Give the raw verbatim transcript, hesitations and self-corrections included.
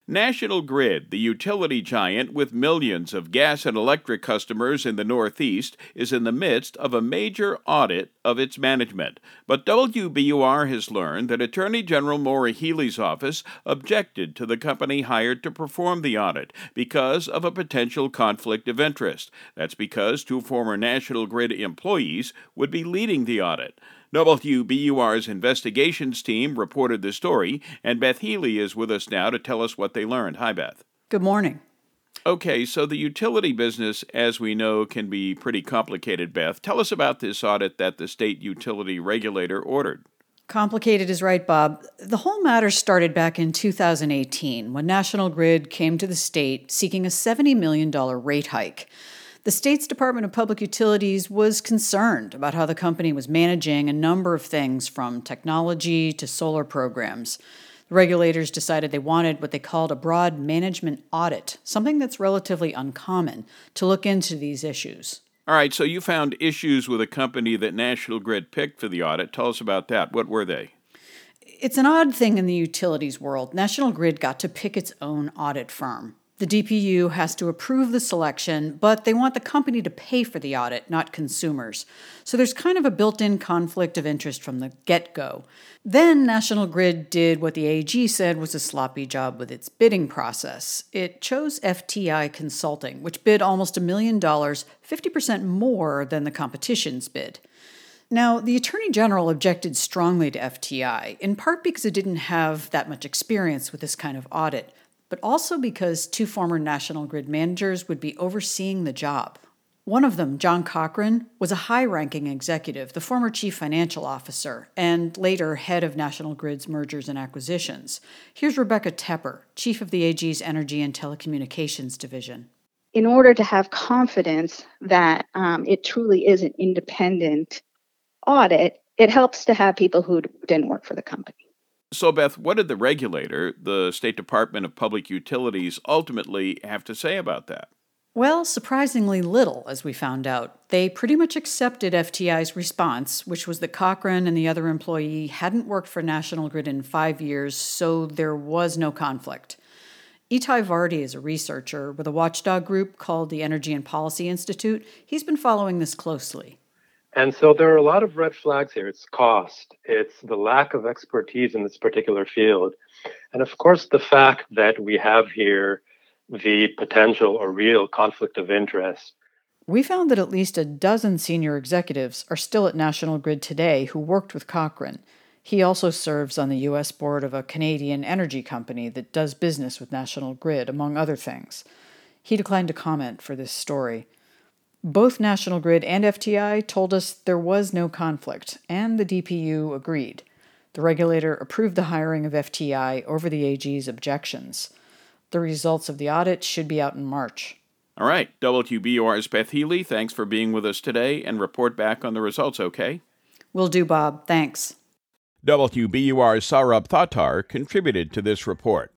National Grid, the utility giant with millions of gas and electric customers in the Northeast, is in the midst of a major audit of its management. But W B U R has learned that Attorney General Maura Healey's office objected to the company hired to perform the audit because of a potential conflict of interest. That's because two former National Grid employees would be leading the audit. W B U R's investigations team reported the story, and Beth Healey is with us now to tell us what they learned. Hi, Beth. Good morning. Okay, so the utility business, as we know, can be pretty complicated, Beth. Tell us about this audit that the state utility regulator ordered. Complicated is right, Bob. The whole matter started back in two thousand eighteen when National Grid came to the state seeking a seventy million dollars rate hike. The state's Department of Public Utilities was concerned about how the company was managing a number of things from technology to solar programs. The regulators decided they wanted what they called a broad management audit, something that's relatively uncommon, to look into these issues. All right, so you found issues with a company that National Grid picked for the audit. Tell us about that. What were they? It's an odd thing in the utilities world. National Grid got to pick its own audit firm. The D P U has to approve the selection, but they want the company to pay for the audit, not consumers. So there's kind of a built-in conflict of interest from the get-go. Then National Grid did what the A G said was a sloppy job with its bidding process. It chose F T I Consulting, which bid almost a million dollars, fifty percent more than the competition's bid. Now, the Attorney General objected strongly to F T I, in part because it didn't have that much experience with this kind of audit, but also because two former National Grid managers would be overseeing the job. One of them, John Cochran, was a high-ranking executive, the former chief financial officer, and later head of National Grid's mergers and acquisitions. Here's Rebecca Tepper, chief of the A G's Energy and Telecommunications Division. In order to have confidence that um, it truly is an independent audit, it helps to have people who didn't work for the company. So, Beth, what did the regulator, the State Department of Public Utilities, ultimately have to say about that? Well, surprisingly little, as we found out. They pretty much accepted F T I's response, which was that Cochran and the other employee hadn't worked for National Grid in five years, so there was no conflict. Itai Vardi is a researcher with a watchdog group called the Energy and Policy Institute. He's been following this closely. And so there are a lot of red flags here. It's cost, it's the lack of expertise in this particular field, and of course the fact that we have here the potential or real conflict of interest. We found that at least a dozen senior executives are still at National Grid today who worked with Cochran. He also serves on the U S board of a Canadian energy company that does business with National Grid, among other things. He declined to comment for this story. Both National Grid and F T I told us there was no conflict, and the D P U agreed. The regulator approved the hiring of F T I over the A G's objections. The results of the audit should be out in March. All right, W B U R's Beth Healey, thanks for being with us today, and report back on the results, okay? Will do, Bob. Thanks. W B U R's Saurabh Thatar contributed to this report.